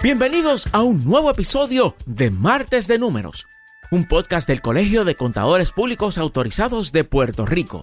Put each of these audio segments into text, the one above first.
Bienvenidos a un nuevo episodio de Martes de Números, un podcast del Colegio de Contadores Públicos Autorizados de Puerto Rico.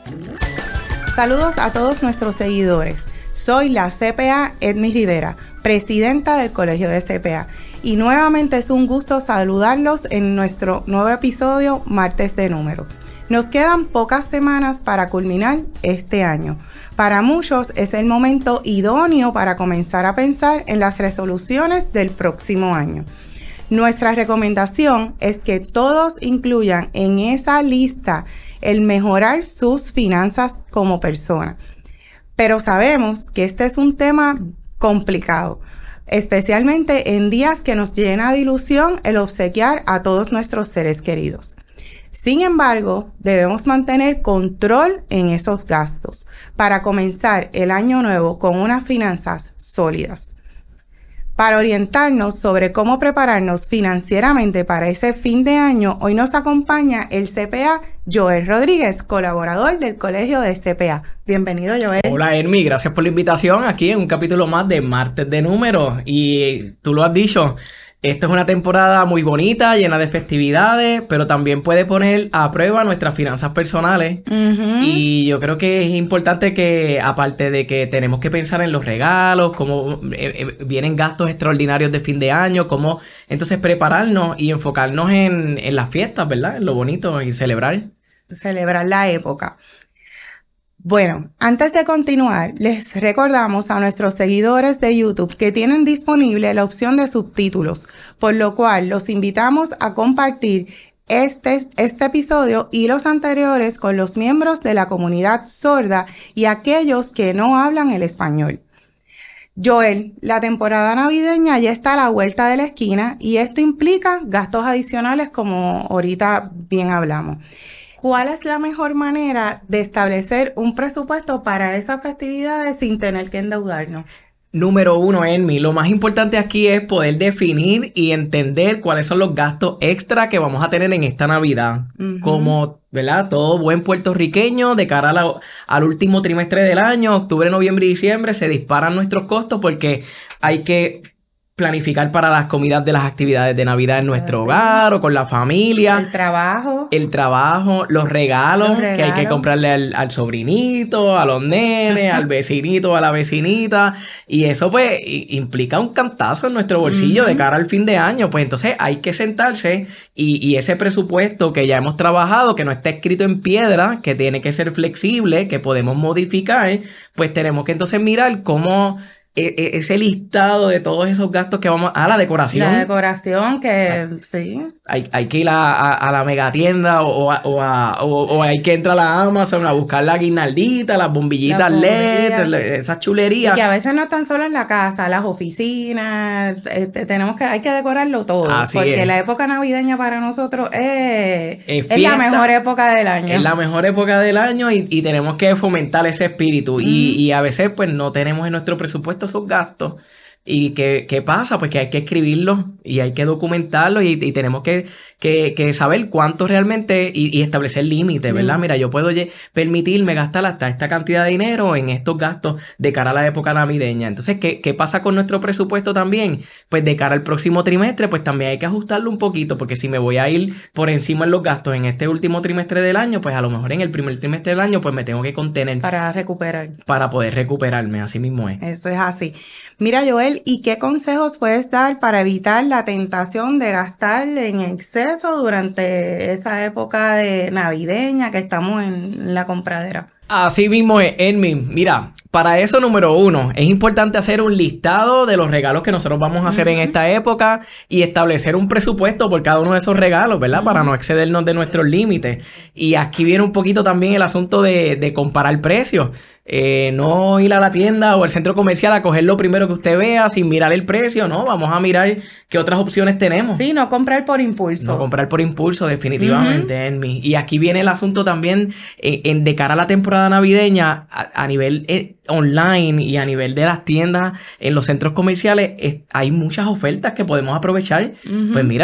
Saludos a todos nuestros seguidores. Soy la CPA Edmi Rivera, presidenta del Colegio de CPA, y nuevamente es un gusto saludarlos en nuestro nuevo episodio Martes de Números. Nos quedan pocas semanas para culminar este año. Para muchos es el momento idóneo para comenzar a pensar en las resoluciones del próximo año. Nuestra recomendación es que todos incluyan en esa lista el mejorar sus finanzas como persona. Pero sabemos que este es un tema complicado, especialmente en días que nos llena de ilusión el obsequiar a todos nuestros seres queridos. Sin embargo, debemos mantener control en esos gastos para comenzar el año nuevo con unas finanzas sólidas. Para orientarnos sobre cómo prepararnos financieramente para ese fin de año, hoy nos acompaña el CPA Joel Rodríguez, colaborador del Colegio de CPA. Bienvenido, Joel. Hola, Hermi, gracias por la invitación aquí en un capítulo más de Martes de Números. Y tú lo has dicho, esta es una temporada muy bonita, llena de festividades, pero también puede poner a prueba nuestras finanzas personales. Y yo creo que es importante que, aparte de que tenemos que pensar en los regalos, cómo vienen gastos extraordinarios de fin de año, cómo entonces prepararnos y enfocarnos en las fiestas, ¿verdad? En lo bonito y celebrar. Celebrar la época. Bueno, antes de continuar, les recordamos a nuestros seguidores de YouTube que tienen disponible la opción de subtítulos, por lo cual los invitamos a compartir este episodio y los anteriores con los miembros de la comunidad sorda y aquellos que no hablan el español. Joel, la temporada navideña ya está a la vuelta de la esquina y esto implica gastos adicionales como ahorita bien hablamos. ¿Cuál es la mejor manera de establecer un presupuesto para esas festividades sin tener que endeudarnos? Número uno, Enmi, lo más importante aquí es poder definir y entender cuáles son los gastos extra que vamos a tener en esta Navidad. Como, ¿verdad? Todo buen puertorriqueño, de cara al último trimestre del año, octubre, noviembre y diciembre, se disparan nuestros costos porque hay que planificar para las comidas de las actividades de Navidad en nuestro hogar o con la familia. El trabajo, los regalos que hay que comprarle al sobrinito, a los nenes, al vecinito, a la vecinita. Y eso pues implica un cantazo en nuestro bolsillo de cara al fin de año. Pues entonces hay que sentarse y ese presupuesto que ya hemos trabajado, que no está escrito en piedra, que tiene que ser flexible, que podemos modificar, pues tenemos que entonces mirar cómo ese listado de todos esos gastos que vamos a la decoración. La decoración que sí. Hay que ir a la megatienda o hay que entrar a la Amazon a buscar la guirnaldita, las bombillitas LED, esas chulerías. Y que a veces no están solo en la casa, las oficinas, hay que decorarlo todo. Así porque es. La época navideña para nosotros es la mejor época del año. Es la mejor época del año y tenemos que fomentar ese espíritu. Y a veces pues no tenemos en nuestro presupuesto esos gastos. ¿Y qué pasa? Pues que hay que escribirlos y hay que documentarlos y tenemos que saber cuánto realmente y establecer límites, ¿verdad? Mira, yo puedo permitirme gastar hasta esta cantidad de dinero en estos gastos de cara a la época navideña. Entonces, ¿qué pasa con nuestro presupuesto también? Pues de cara al próximo trimestre, pues también hay que ajustarlo un poquito, porque si me voy a ir por encima en los gastos en este último trimestre del año, pues a lo mejor en el primer trimestre del año, pues me tengo que contener. Para recuperar. Para poder recuperarme, así mismo es. Eso es así. Mira, Joel, ¿y qué consejos puedes dar para evitar la tentación de gastar en exceso durante esa época de navideña que estamos en la compradera? Así mismo es, Enmi. Mira, para eso, número uno, es importante hacer un listado de los regalos que nosotros vamos a hacer en esta época y establecer un presupuesto por cada uno de esos regalos, ¿verdad? Para no excedernos de nuestros límites. Y aquí viene un poquito también el asunto de comparar precios. No ir a la tienda o al centro comercial a coger lo primero que usted vea sin mirar el precio, ¿no? Vamos a mirar qué otras opciones tenemos. Sí, no comprar por impulso. No comprar por impulso, definitivamente, Enmi. Y aquí viene el asunto también de cara a la temporada navideña a nivel online y a nivel de las tiendas en los centros comerciales. Hay muchas ofertas que podemos aprovechar. Pues mira,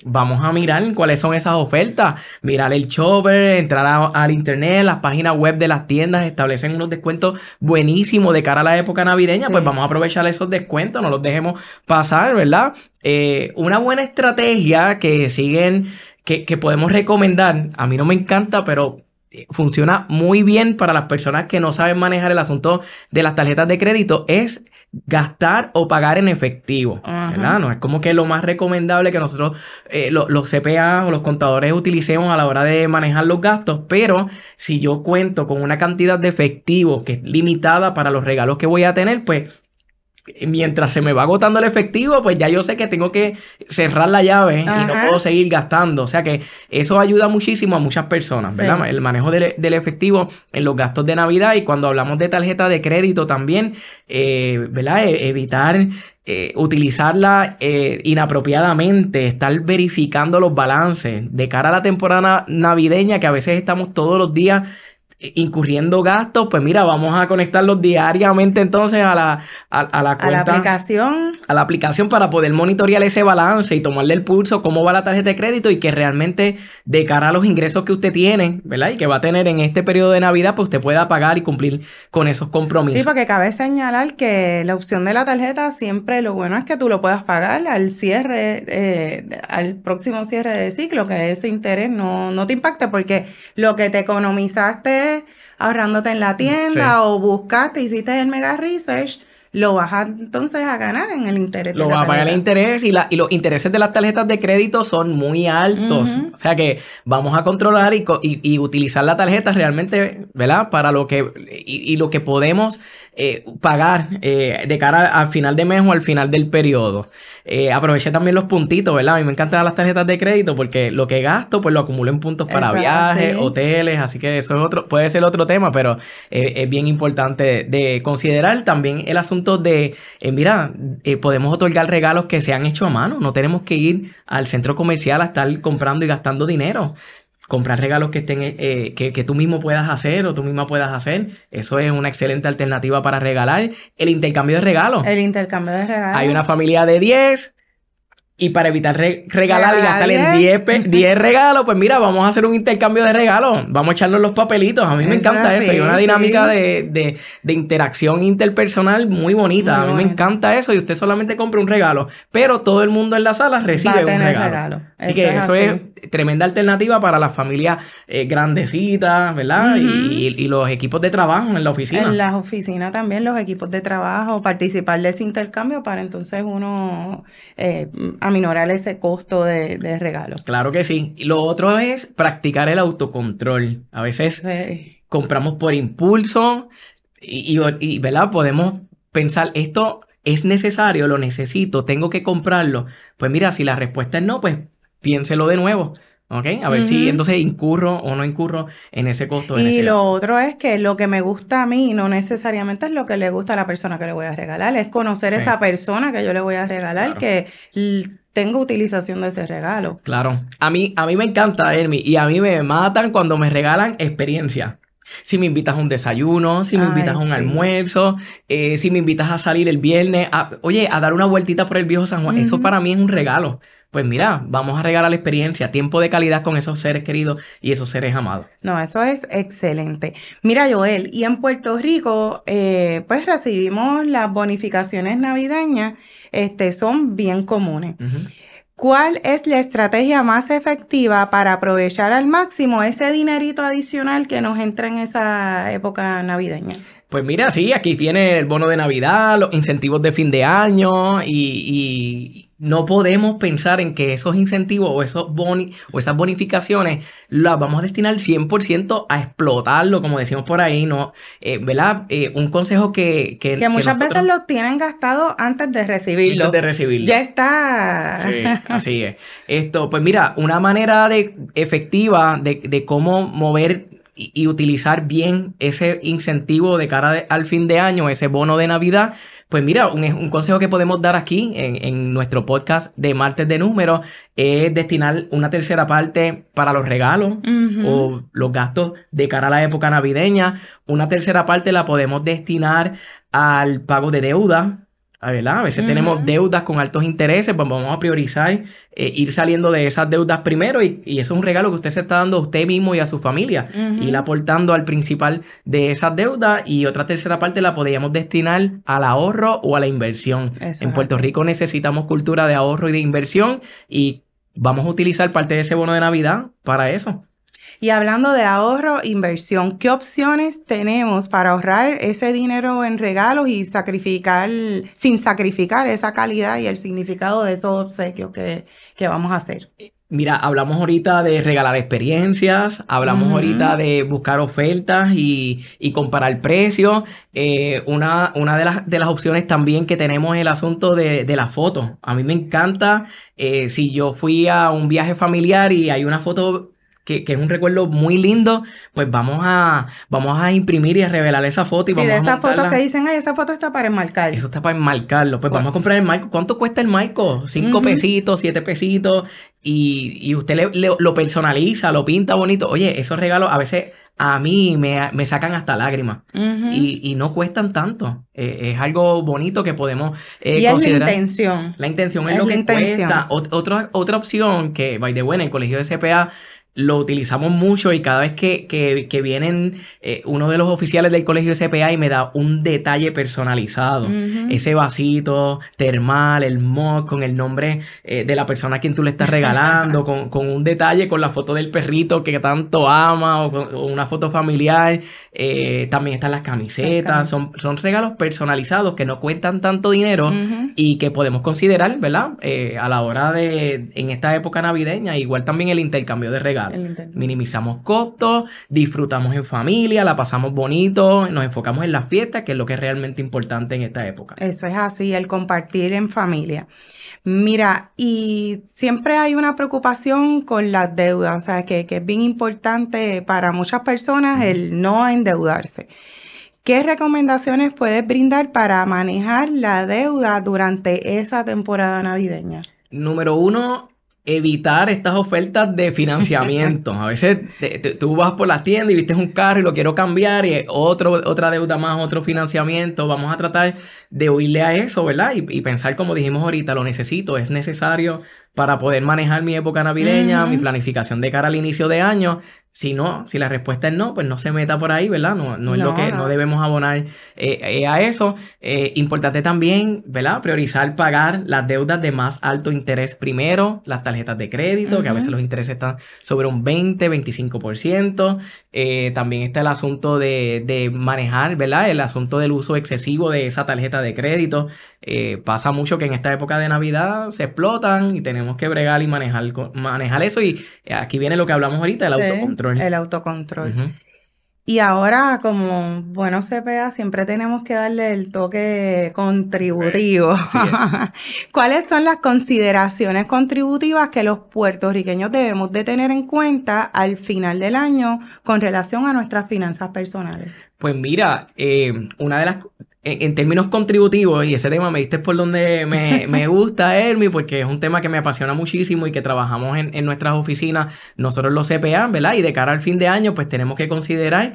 vamos a mirar cuáles son esas ofertas, mirar el shopper, entrar al internet, las páginas web de las tiendas establecen unos descuentos buenísimos de cara a la época navideña, pues vamos a aprovechar esos descuentos, no los dejemos pasar, ¿verdad? Una buena estrategia que siguen, que podemos recomendar, a mí no me encanta, pero funciona muy bien para las personas que no saben manejar el asunto de las tarjetas de crédito, es gastar o pagar en efectivo, ¿verdad? No es como que lo más recomendable que nosotros, los CPA o los contadores utilicemos a la hora de manejar los gastos, pero si yo cuento con una cantidad de efectivo que es limitada para los regalos que voy a tener, pues mientras se me va agotando el efectivo, pues ya yo sé que tengo que cerrar la llave y no puedo seguir gastando. O sea que eso ayuda muchísimo a muchas personas, ¿verdad? Sí. El manejo del efectivo en los gastos de Navidad, y cuando hablamos de tarjeta de crédito también, ¿verdad? Evitar utilizarla inapropiadamente, estar verificando los balances de cara a la temporada navideña, que a veces estamos todos los días incurriendo gastos. Pues mira, vamos a conectarlos diariamente entonces a la cuenta, a la aplicación para poder monitorear ese balance y tomarle el pulso, cómo va la tarjeta de crédito, y que realmente de cara a los ingresos que usted tiene, ¿verdad? Y que va a tener en este periodo de Navidad, pues usted pueda pagar y cumplir con esos compromisos. Sí, porque cabe señalar que la opción de la tarjeta siempre lo bueno es que tú lo puedas pagar al cierre, al próximo cierre de ciclo, que ese interés no te impacte, porque lo que te economizaste ahorrándote en la tienda o buscaste, hiciste el mega research, lo vas entonces a ganar en el interés. Lo vas a pagar el interés, y los intereses de las tarjetas de crédito son muy altos. O sea que vamos a controlar y utilizar la tarjeta realmente, ¿verdad? Para lo que y lo que podemos pagar de cara al final de mes o al final del periodo. Aproveché también los puntitos, ¿verdad? A mí me encantan las tarjetas de crédito porque lo que gasto pues lo acumulo en puntos para viajes, hoteles, así que eso es puede ser otro tema, pero es bien importante de considerar también el asunto de, podemos otorgar regalos que se han hecho a mano, no tenemos que ir al centro comercial a estar comprando y gastando dinero. Comprar regalos que estén que tú mismo puedas hacer o tú misma puedas hacer. Eso es una excelente alternativa para regalar. El intercambio de regalos. Hay una familia de 10 y para evitar regalar y gastar en 10 regalos, pues mira, vamos a hacer un intercambio de regalos. Vamos a echarnos los papelitos. A mí me encanta eso. Hay una dinámica de interacción interpersonal muy bonita. A mí me encanta eso, y usted solamente compra un regalo, pero todo el mundo en la sala recibe un regalo. Así que eso es tremenda alternativa para las familias grandecitas, ¿verdad? Y los equipos de trabajo en la oficina. En las oficinas también, los equipos de trabajo, participar de ese intercambio para entonces uno aminorar ese costo de regalo. Claro que sí. Y lo otro es practicar el autocontrol. A veces compramos por impulso y ¿verdad? Podemos pensar, esto es necesario, lo necesito, tengo que comprarlo. Pues mira, si la respuesta es no, pues piénselo de nuevo. ¿Ok? A ver si entonces incurro o no incurro en ese costo. Y lo otro es que lo que me gusta a mí no necesariamente es lo que le gusta a la persona que le voy a regalar. Es conocer esa persona que yo le voy a regalar, que tengo utilización de ese regalo. Claro. A mí me encanta, Hermi, y a mí me matan cuando me regalan experiencia. Si me invitas a un desayuno, si me invitas a un almuerzo, si me invitas a salir el viernes, a dar una vueltita por el viejo San Juan, eso para mí es un regalo. Pues mira, vamos a regalar la experiencia, tiempo de calidad con esos seres queridos y esos seres amados. No, eso es excelente. Mira, Joel, y en Puerto Rico, pues recibimos las bonificaciones navideñas, son bien comunes. ¿Cuál es la estrategia más efectiva para aprovechar al máximo ese dinerito adicional que nos entra en esa época navideña? Pues mira, sí, aquí viene el bono de Navidad, los incentivos de fin de año y no podemos pensar en que esos incentivos o esos o esas bonificaciones las vamos a destinar 100% a explotarlo, como decimos por ahí, ¿no? ¿Verdad? Un consejo que muchas veces lo tienen gastado antes de recibirlo. Ya está. Sí, así es. Pues mira, una manera efectiva de cómo mover y utilizar bien ese incentivo de cara al fin de año, ese bono de Navidad, pues mira, un consejo que podemos dar aquí en nuestro podcast de Martes de Números es destinar una tercera parte para los regalos o los gastos de cara a la época navideña. Una tercera parte la podemos destinar al pago de deuda ¿verdad? A veces tenemos deudas con altos intereses, pues vamos a priorizar ir saliendo de esas deudas primero y eso es un regalo que usted se está dando a usted mismo y a su familia. Ir aportando al principal de esas deudas y otra tercera parte la podríamos destinar al ahorro o a la inversión. Eso en Puerto Rico necesitamos cultura de ahorro y de inversión y vamos a utilizar parte de ese bono de Navidad para eso. Y hablando de ahorro, inversión, ¿qué opciones tenemos para ahorrar ese dinero en regalos y sin sacrificar esa calidad y el significado de esos obsequios que vamos a hacer? Mira, hablamos ahorita de regalar experiencias, hablamos ahorita de buscar ofertas y comparar precios. Una de las opciones también que tenemos es el asunto de las fotos. A mí me encanta si yo fui a un viaje familiar y hay una foto que es un recuerdo muy lindo, pues vamos a imprimir y a revelar esa foto y vamos a montarla. Sí, de esas fotos que dicen, ay, esa foto está para enmarcar. Eso está para enmarcarlo. Pues vamos a comprar el marco. ¿Cuánto cuesta el marco? 5 pesitos, 7 pesitos. Y usted lo personaliza, lo pinta bonito. Oye, esos regalos a veces a mí me sacan hasta lágrimas. Y no cuestan tanto. Es algo bonito que podemos considerar. Es la intención. La intención es lo que cuesta. Otra opción que, by the way, en el colegio de CPA lo utilizamos mucho y cada vez que vienen uno de los oficiales del colegio de CPA y me da un detalle personalizado. Ese vasito termal, el mug con el nombre de la persona a quien tú le estás regalando, con un detalle con la foto del perrito que tanto ama o una foto familiar. También están las camisetas. Son regalos personalizados que no cuestan tanto dinero y que podemos considerar, ¿verdad? A la hora en esta época navideña, igual también el intercambio de regalos. Minimizamos costos, disfrutamos en familia, la pasamos bonito, nos enfocamos en las fiestas, que es lo que es realmente importante en esta época. Eso es así, el compartir en familia. Mira, y siempre hay una preocupación con las deudas, o sea, que es bien importante para muchas personas el no endeudarse. ¿Qué recomendaciones puedes brindar para manejar la deuda durante esa temporada navideña? Número 1, evitar estas ofertas de financiamiento. A veces tú vas por las tiendas y viste un carro y lo quiero cambiar y otra deuda más, otro financiamiento. Vamos a tratar de huirle a eso, ¿verdad? Y pensar, como dijimos ahorita, lo necesito, es necesario para poder manejar mi época navideña, mi planificación de cara al inicio de año. Si la respuesta es no, pues no se meta por ahí, ¿verdad? No es lo que no debemos abonar a eso. Importante también, ¿verdad? Priorizar pagar las deudas de más alto interés primero, las tarjetas de crédito, que a veces los intereses están sobre un 20-25%. También está el asunto de manejar, ¿verdad? El asunto del uso excesivo de esa tarjeta de crédito. Pasa mucho que en esta época de Navidad se explotan y tenemos que bregar y manejar eso. Y aquí viene lo que hablamos ahorita, el autocontrol. El autocontrol. Y ahora, como buenos CPA, siempre tenemos que darle el toque contributivo. ¿Cuáles son las consideraciones contributivas que los puertorriqueños debemos de tener en cuenta al final del año con relación a nuestras finanzas personales? Pues mira, una de las... En términos contributivos, y ese tema me diste por donde me gusta, Hermi, porque es un tema que me apasiona muchísimo y que trabajamos en nuestras oficinas, nosotros los CPA, ¿verdad? Y de cara al fin de año, pues tenemos que considerar,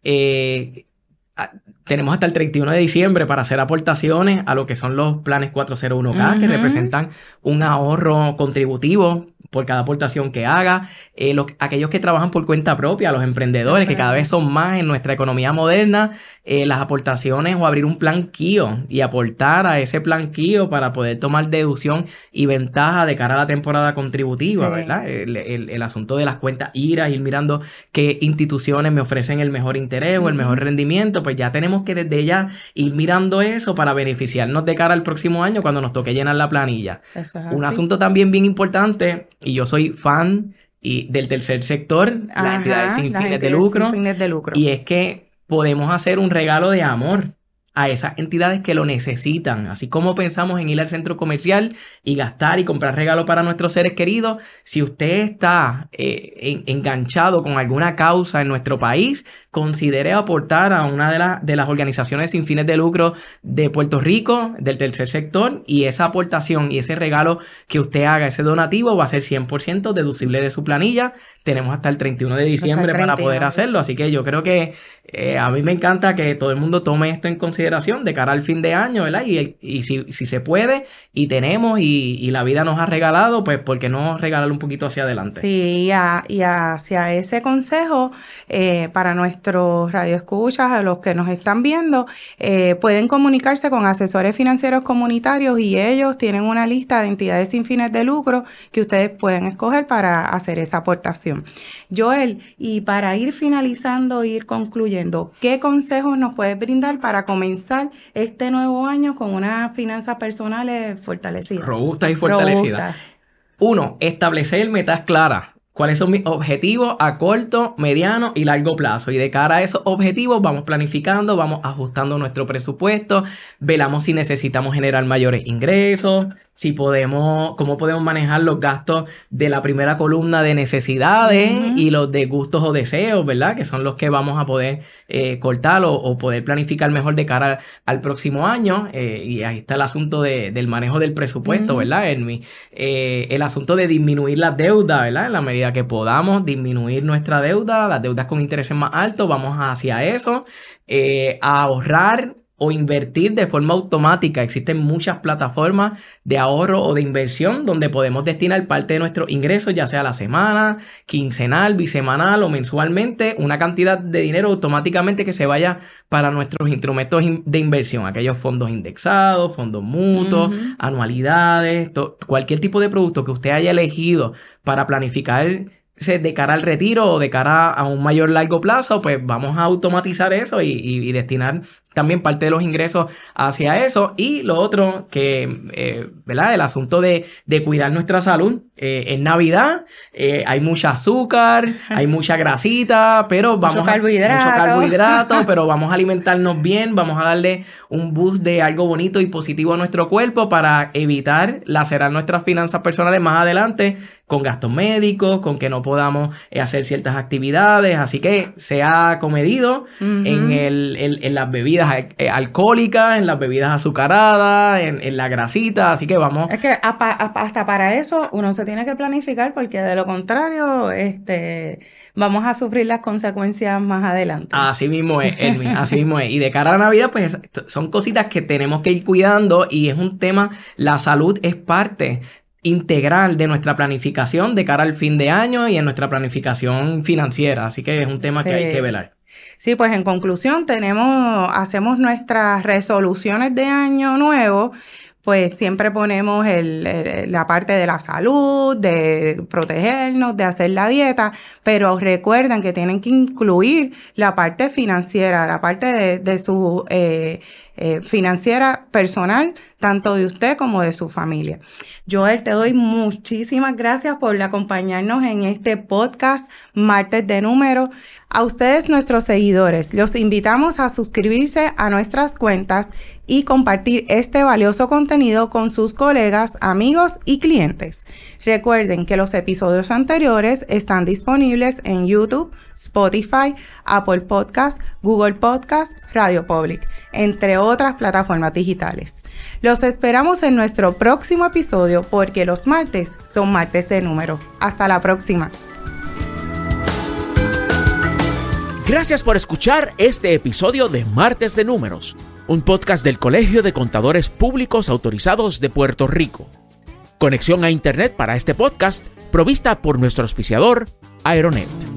tenemos hasta el 31 de diciembre para hacer aportaciones a lo que son los planes 401k, que representan un ahorro contributivo por cada aportación que haga. Aquellos que trabajan por cuenta propia, los emprendedores, que cada vez son más en nuestra economía moderna, las aportaciones o abrir un plan KIO y aportar a ese plan KIO para poder tomar deducción y ventaja de cara a la temporada contributiva, ¿verdad? El asunto de las cuentas IRA, ir mirando qué instituciones me ofrecen el mejor interés o el mejor rendimiento, pues ya tenemos que desde ya ir mirando eso para beneficiarnos de cara al próximo año cuando nos toque llenar la planilla. Un asunto también bien importante, y yo soy fan del tercer sector, las entidades sin fines de lucro, y es que podemos hacer un regalo de amor a esas entidades que lo necesitan. Así como pensamos en ir al centro comercial y gastar y comprar regalos para nuestros seres queridos, si usted está enganchado con alguna causa en nuestro país, considere aportar a una de las organizaciones sin fines de lucro de Puerto Rico, del tercer sector, y esa aportación y ese regalo que usted haga, ese donativo, va a ser 100% deducible de su planilla. Tenemos hasta el 31 de diciembre para poder hacerlo, así que yo creo que a mí me encanta que todo el mundo tome esto en consideración de cara al fin de año, ¿verdad? Y si se puede y tenemos y la vida nos ha regalado, pues ¿por qué no regalarlo un poquito hacia adelante? Sí, y hacia ese consejo, para nuestros radioescuchas, a los que nos están viendo, pueden comunicarse con asesores financieros comunitarios y ellos tienen una lista de entidades sin fines de lucro que ustedes pueden escoger para hacer esa aportación. Joel, y para ir finalizando, ir concluyendo, ¿qué consejos nos puedes brindar para comenzar este nuevo año con unas finanzas personales fortalecidas? Robustas y fortalecidas. 1. Establecer metas claras. ¿Cuáles son mis objetivos a corto, mediano y largo plazo? Y de cara a esos objetivos vamos planificando, vamos ajustando nuestro presupuesto, velamos si necesitamos generar mayores ingresos, cómo podemos manejar los gastos de la primera columna de necesidades y los de gustos o deseos, ¿verdad? Que son los que vamos a poder cortar o poder planificar mejor de cara al próximo año. Y ahí está el asunto del manejo del presupuesto, ¿verdad, Ermi? El asunto de disminuir las deudas, ¿verdad? En la medida que podamos disminuir nuestra deuda, las deudas con intereses más altos, vamos hacia eso. A ahorrar o invertir de forma automática. Existen muchas plataformas de ahorro o de inversión donde podemos destinar parte de nuestros ingresos, ya sea a la semana, quincenal, bisemanal o mensualmente, una cantidad de dinero automáticamente que se vaya para nuestros instrumentos de inversión, aquellos fondos indexados, fondos mutuos, anualidades, cualquier tipo de producto que usted haya elegido para planificar de cara al retiro o de cara a un mayor largo plazo, pues vamos a automatizar eso y destinar también parte de los ingresos hacia eso. Y lo otro que, ¿verdad? El asunto de cuidar nuestra salud. En Navidad hay mucha azúcar, hay mucha grasita, pero mucho carbohidrato, pero vamos a alimentarnos bien, vamos a darle un boost de algo bonito y positivo a nuestro cuerpo para evitar lacerar nuestras finanzas personales más adelante con gastos médicos, con que no podamos hacer ciertas actividades. Así que sea comedido en las bebidas alcohólicas, en las bebidas azucaradas, en la grasita. Así que vamos... Es que hasta para eso uno se tiene que planificar, porque de lo contrario vamos a sufrir las consecuencias más adelante. Así mismo es, Ermi, así mismo es. Y de cara a Navidad, pues son cositas que tenemos que ir cuidando y es un tema, la salud es parte integral de nuestra planificación de cara al fin de año y en nuestra planificación financiera. Así que es un tema que hay que velar. Sí, pues en conclusión hacemos nuestras resoluciones de año nuevo. Pues siempre ponemos la parte de la salud, de protegernos, de hacer la dieta, pero recuerden que tienen que incluir la parte financiera, la parte de su financiera personal, tanto de usted como de su familia. Joel, te doy muchísimas gracias por acompañarnos en este podcast Martes de Números. A ustedes, nuestros seguidores, los invitamos a suscribirse a nuestras cuentas y compartir este valioso contenido con sus colegas, amigos y clientes. Recuerden que los episodios anteriores están disponibles en YouTube, Spotify, Apple Podcasts, Google Podcasts, Radio Public, entre otras plataformas digitales. Los esperamos en nuestro próximo episodio porque los martes son martes de número. Hasta la próxima. Gracias por escuchar este episodio de Martes de Números, un podcast del Colegio de Contadores Públicos Autorizados de Puerto Rico. Conexión a Internet para este podcast provista por nuestro auspiciador, Aeronet.